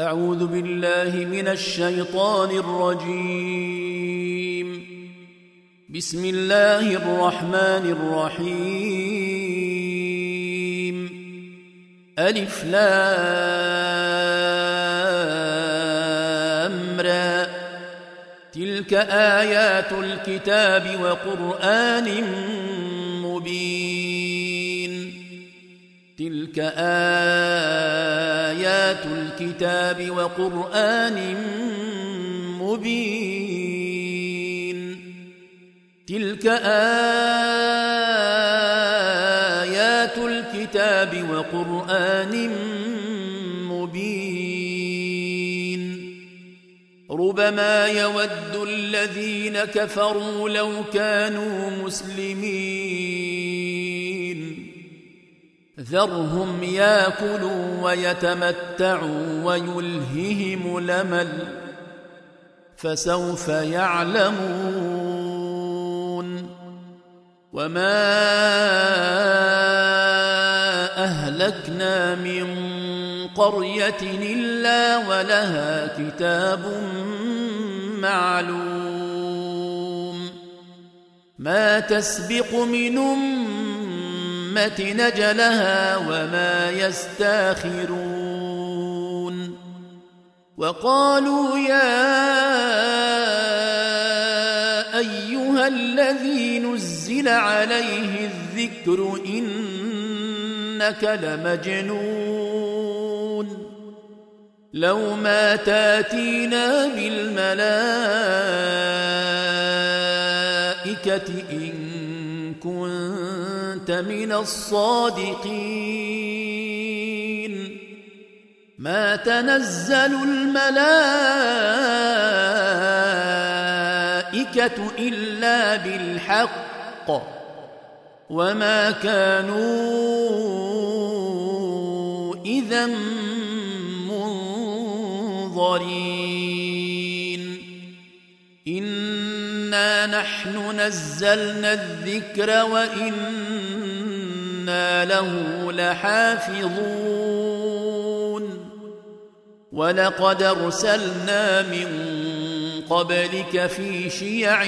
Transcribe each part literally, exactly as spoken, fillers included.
أعوذ بالله من الشيطان الرجيم. بسم الله الرحمن الرحيم. ألف لام را. تلك آيات الكتاب وقرآن مبين. تلك آيات الكتاب وقرآن مبين. تلك آيات الكتاب وقرآن مبين. ربما يود الذين كفروا لو كانوا مسلمين. ذرهم ياكلوا ويتمتعوا ويلههم الأمل فسوف يعلمون. وما أهلكنا من قرية إلا ولها كتاب معلوم. ما تسبق من أمة نجلها وما يستاخرون. وقالوا يا أيها الذي نزل عليه الذكر إنك لمجنون. لو ما تاتينا بالملائكة إن كنت من الصادقين. ما تنزل الملائكة إلا بالحق وما كانوا إذا منظرين. إنا نحن نزلنا الذكر وإنا له لحافظون. ولقد أرسلنا من قبلك في شيع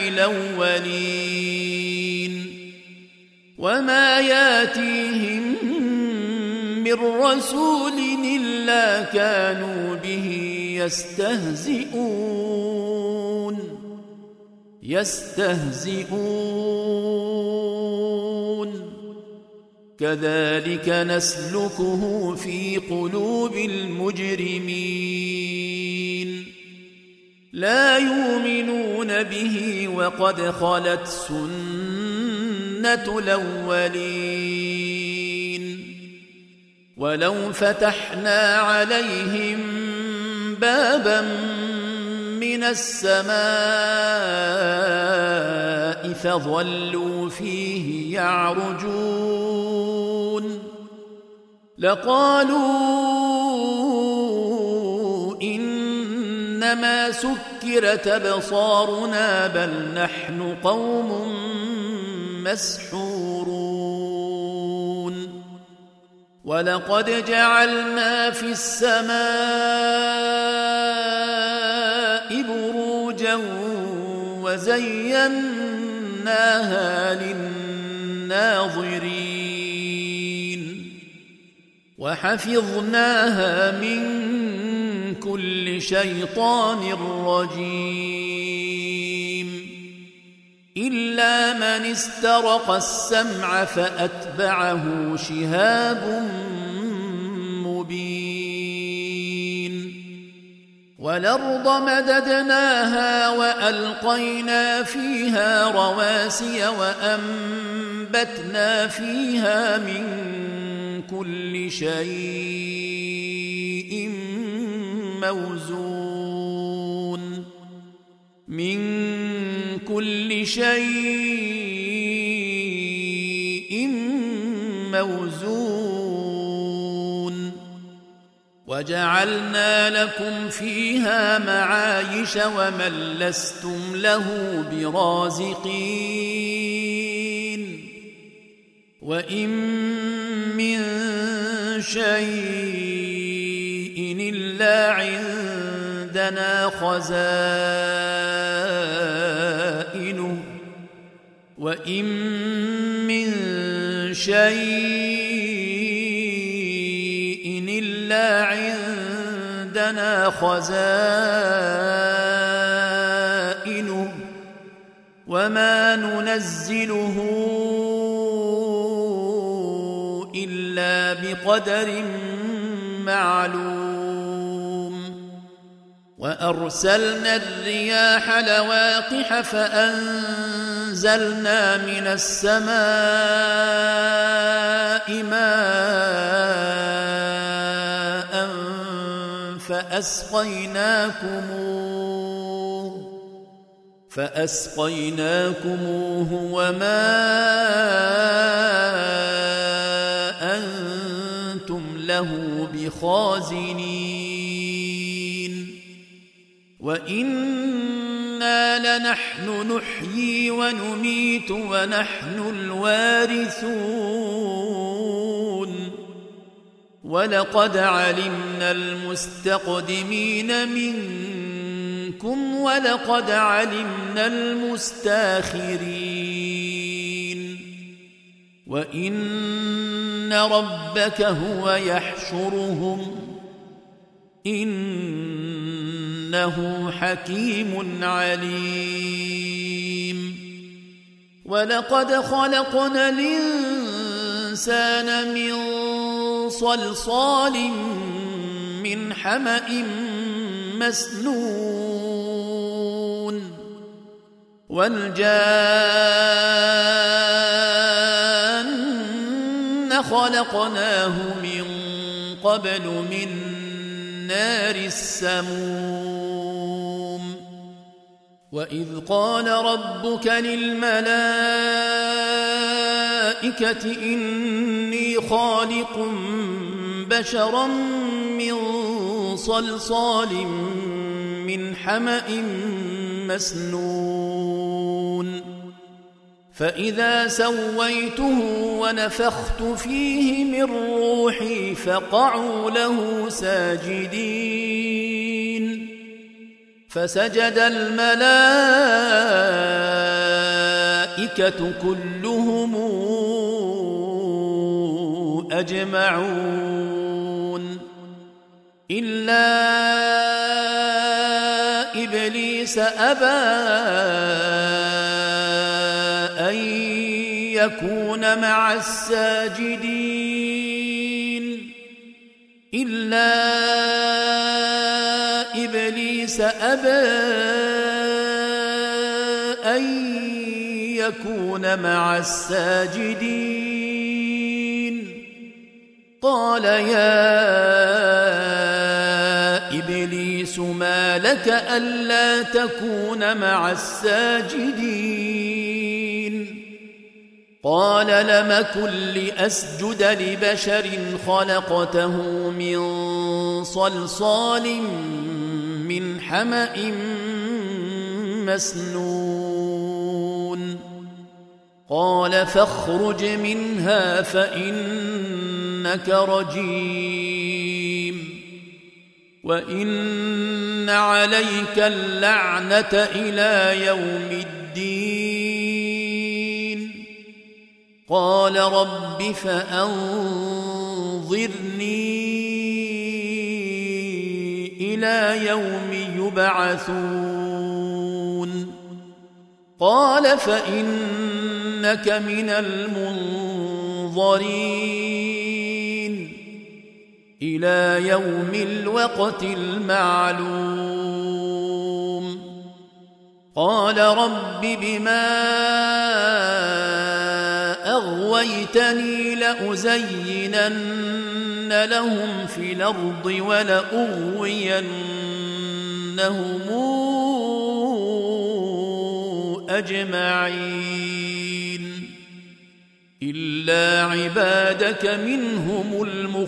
الأولين. وما ياتيهم من رسول إلا كانوا به يستهزئون يستهزئون. كذلك نسلكه في قلوب المجرمين. لا يؤمنون به وقد خلت سنة الأولين. ولو فتحنا عليهم بابا من السماء فظلوا فيه يعرجون لقالوا إنما سكرت أبصارنا بل نحن قوم مسحورون. ولقد جعلنا في السماء بروجا وزيناها للناظرين وحفظناها من كل شيطان رجيم. إلا من استرق السمع فأتبعه شهاب مبين. والأرض مددناها وألقينا فيها رواسي وأنبتنا فيها من كل شيء موزون. من كل شيء موزون. وجعلنا لكم فيها معايش ومن لستم له برازقين. وإن من شيء إلا إلا عندنا خزائنه وإن من شيء إلا عندنا خزائنه وما ننزله إلا بقدر معلوم وأرسلنا الرياح لواقح فأنزلنا من السماء ماء فأسقيناكموه فأسقيناكموه وما أنتم له بخازنين وإنا لنحن نحيي ونميت ونحن الوارثون ولقد علمنا المستقدمين منكم ولقد علمنا المستاخرين وإن ربك هو يحشرهم إنه حكيم عليم ولقد خلقنا الإنسان من صلصال من حمأ مسنون والجان خلقناه من قبل من نار السموم وإذ قال ربك للملائكة إني خالق بشرا من صلصال من حمأ مسنون فإذا سويته ونفخت فيه من روحي فقعوا له ساجدين فسجد الملائكة كلهم أجمعون إلا إبليس أبى أن يكون مع الساجدين إلا إبليس أبى أن يكون مع الساجدين قال يا إبليس ما لك ألا تكون مع الساجدين قال لم كن لأسجد لبشر خلقته من صلصال من حمأ مسنون قال فاخرج منها فإنك رجيم وإن عليك اللعنة إلى يوم الدين قال رب فأنظرني إلى يوم يبعثون قال فإنك من المنظرين إلى يوم الوقت المعلوم قال رب بما أغويتني لأزينن لهم في الأرض ولأغوينهم أجمعين إلا عبادك منهم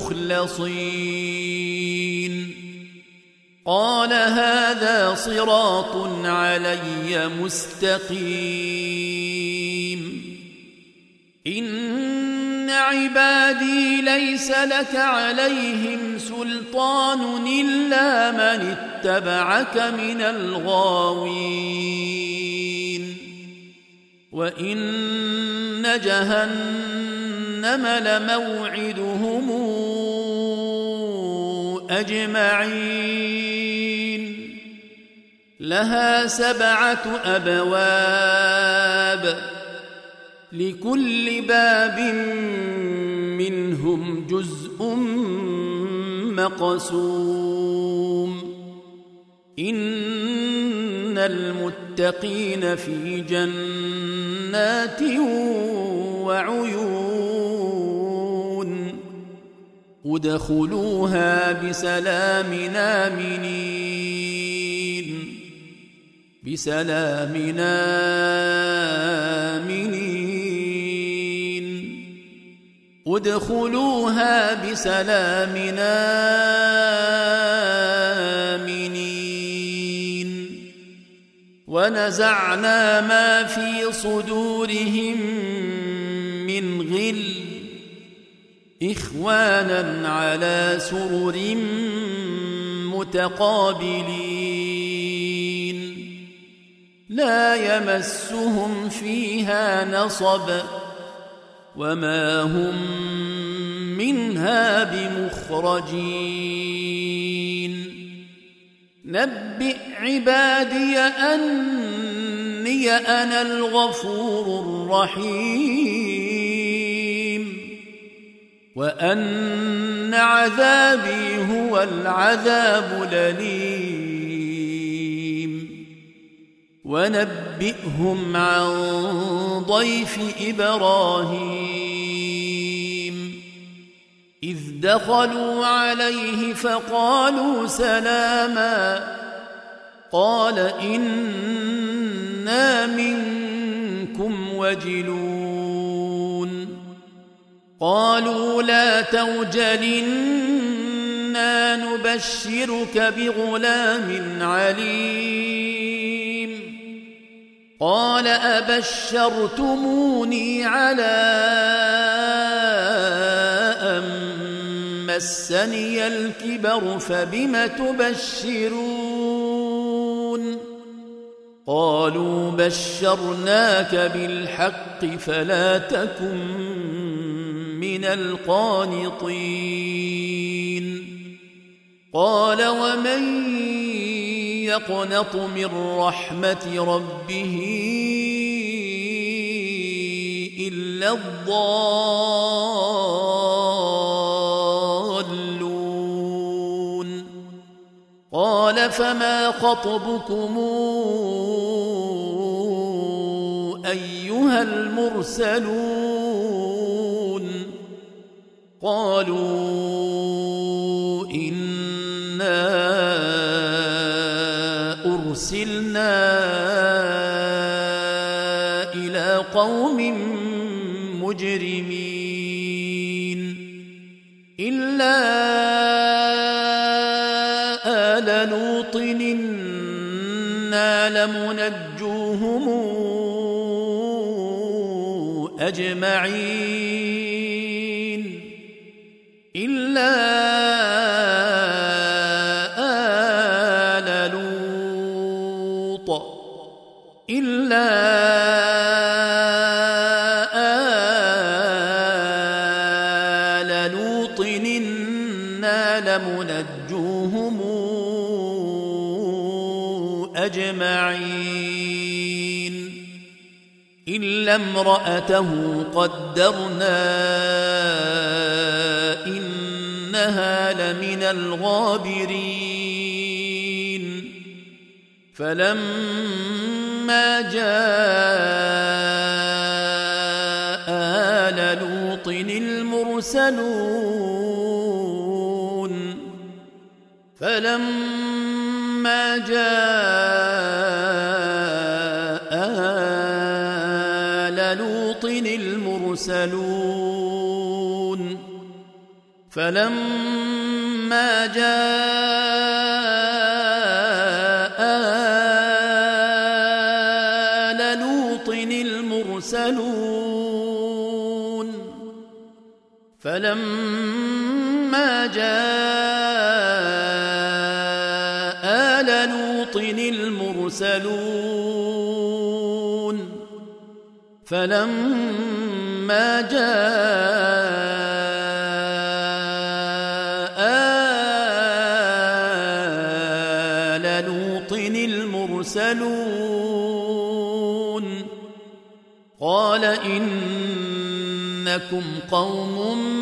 المخلصين قال هذا صراط علي مستقيم إن عبادي ليس لك عليهم سلطان إلا من اتبعك من الغاوين وإن جهنم لموعدهم أجمعين لها سبعة أبواب لكل باب منهم جزء مقسوم إن المتقين في جنات وعيون ادخلوها بسلام آمنين بسلام آمنين ادخلوها بسلام آمنين ونزعنا ما في صدورهم من غل إخوانا على سرر متقابلين لا يمسهم فيها نصب وما هم منها بمخرجين نبئ عبادي أني أنا الغفور الرحيم وأن عذابي هو العذاب الأليم ونبئهم عن ضيف إبراهيم إذ دخلوا عليه فقالوا سلاما قال إنا منكم وجلون قالوا لا توجل إنا نبشرك بغلام عليم قال أبشرتموني على أن مسني الكبر فبم تبشرون قالوا بشرناك بالحق فلا تكن من القانطين قال ومن يقنط من رحمة ربه إلا الضالون قال فما خطبكم أيها المرسلون قالوا إنا أرسلنا إلى قوم مجرمين إلا آل لوط إنا لمنجوهم أجمعين إلا آل لوط إلا آل لوط إنا لمنجوهم أجمعين إلا امرأته قدرنا إنها لمن الغابرين فلما جاء آل لوط المرسلون فلما جاء آل لوط المرسلون فلما جاء آل لوط المرسلون فلما جاء آل لوط المرسلون فلما جاء آل لوط المرسلون قال إنكم قوم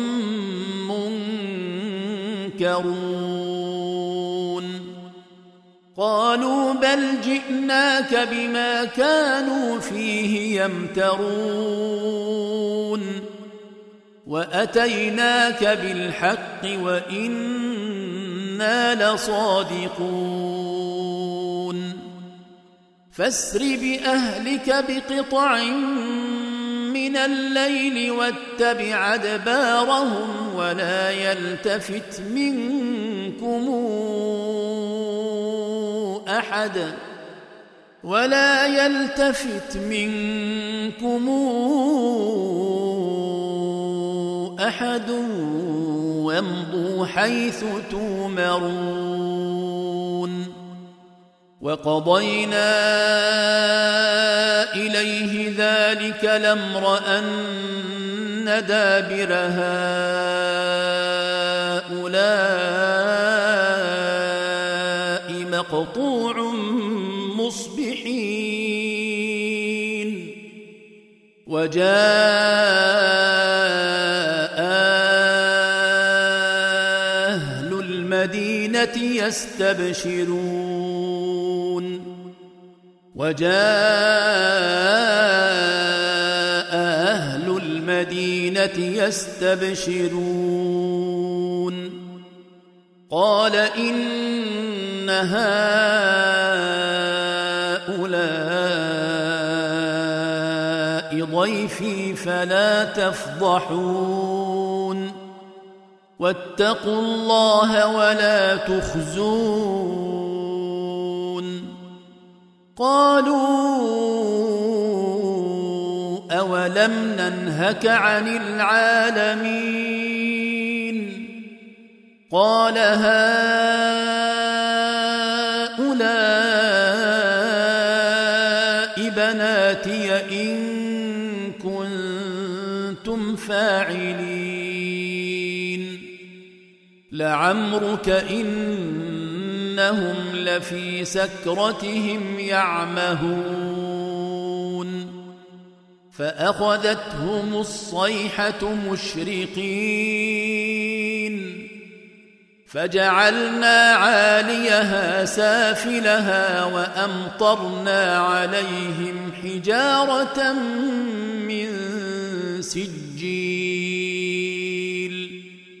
منكرون قالوا بل جئناك بما كانوا فيه يمترون وأتيناك بالحق وإنا لصادقون فاسر بأهلك بقطع من الليل واتبع أدبارهم ولا يلتفت منكم أحد ولا يلتفت منكم أحد وامضوا حيث تؤمرون وقضينا إليه ذلك الأمر أن دابر هؤلاء مقطوع مصبحين وجاء أهل المدينة يستبشرون وجاء أهل المدينة يستبشرون قال إن هؤلاء ضيفي فلا تفضحون واتقوا الله ولا تخزون قالوا أولم ننهك عن العالمين قال هؤلاء بناتي إن كنتم فاعلين لعمرك إنهم لفي سكرتهم يعمهون فأخذتهم الصيحة مشرقين فجعلنا عاليها سافلها وأمطرنا عليهم حجارة من سجيل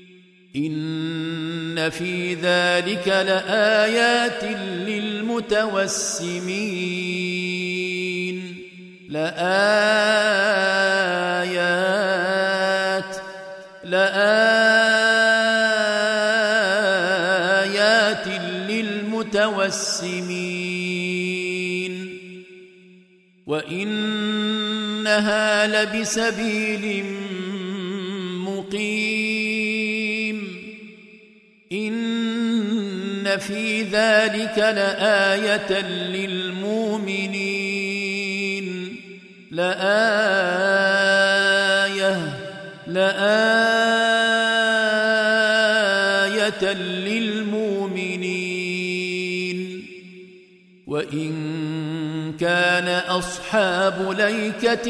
إن في ذلك لآيات للمتوسمين لآيات لآيات للمتوسمين وإنها لبسبيل مقيم إن في ذلك لآية للمؤمنين لآية لآية للمؤمنين وإن كان أصحاب الأيكة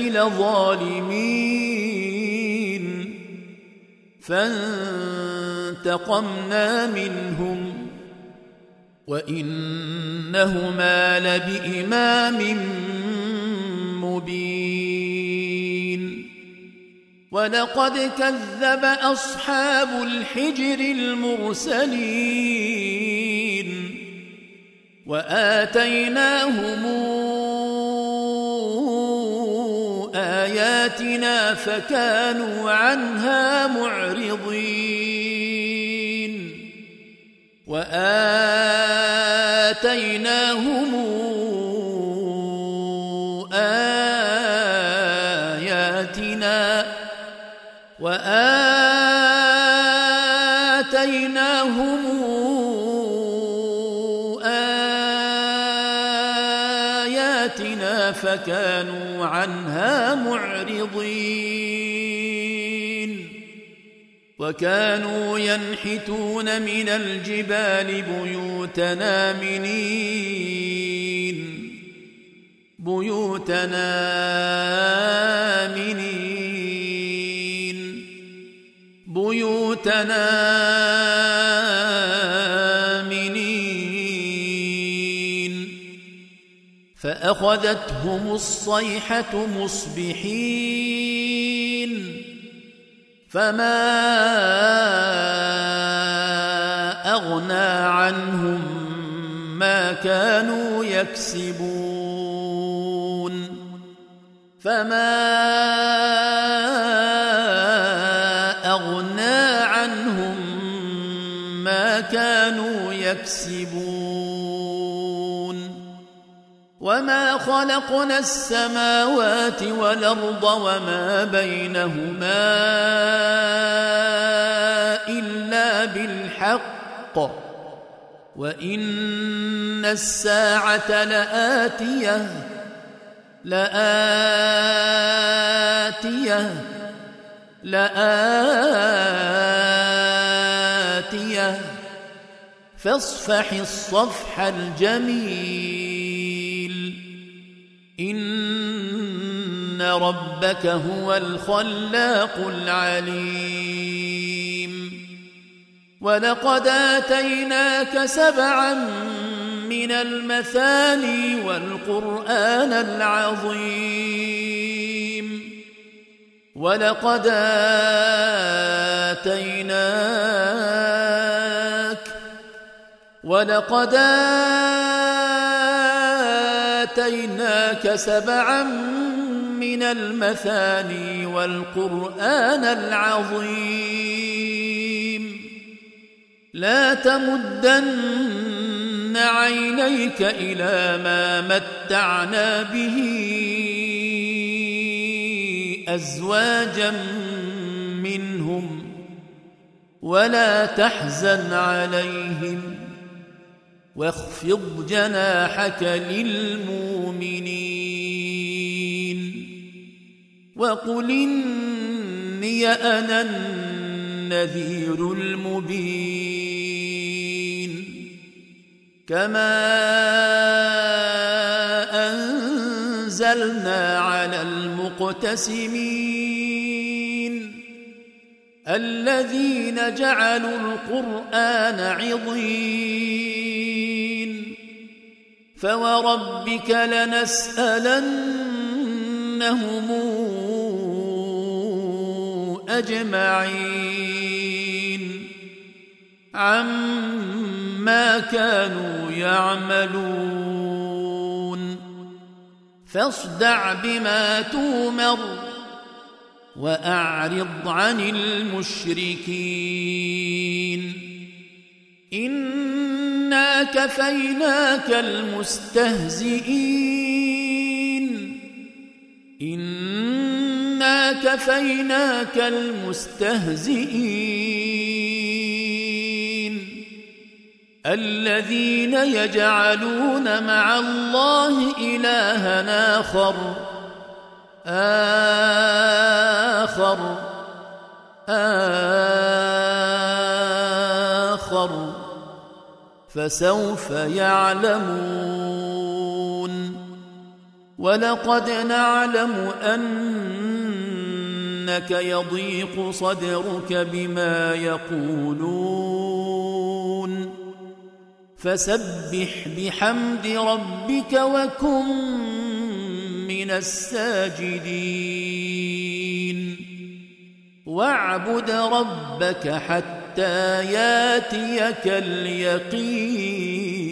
لظالمين فانتقمنا منهم وإنهما لبإمام مبين ولقد كذب أصحاب الحجر المرسلين وآتيناهم آياتنا فكانوا عنها معرضين وآتيناهم آياتنا وآتيناهم لهم آياتنا فكانوا عنها معرضين وكانوا ينحتون من الجبال بيوتنا آمنين بيوتنا آمنين بيوتنا آمنين فأخذتهم الصيحة مصبحين فما أغنى عنهم ما كانوا يكسبون فما أغنى عنهم ما كانوا يكسبون وما خلقنا السماوات والأرض وما بينهما إلا بالحق وإن الساعة لآتية لآتية لآتية فاصفح الصفح الجميل إن ربك هو الخلاق العليم ولقد آتيناك سبعا من المثاني والقرآن العظيم ولقد آتيناك ولقد آتيناك سبعا من المثاني والقرآن العظيم لا تمدن عينيك إلى ما متعنا به أزواجا منهم ولا تحزن عليهم واخفض جناحك للمؤمنين وقل إني أنا النذير المبين كما أنزلنا على المقتسمين الذين جعلوا القرآن عضين فوربك لنسألنهم أجمعين عما كانوا يعملون فاصدع بما تومر وأعرض عن المشركين إنا كفيناك المستهزئين إنا كفيناك المستهزئين الذين يجعلون مع الله إلها آخر آخر آخر فسوف يعلمون ولقد نعلم أنك يضيق صدرك بما يقولون فسبح بحمد ربك وكن من الساجدين واعبد ربك حتى ياتيك اليقين.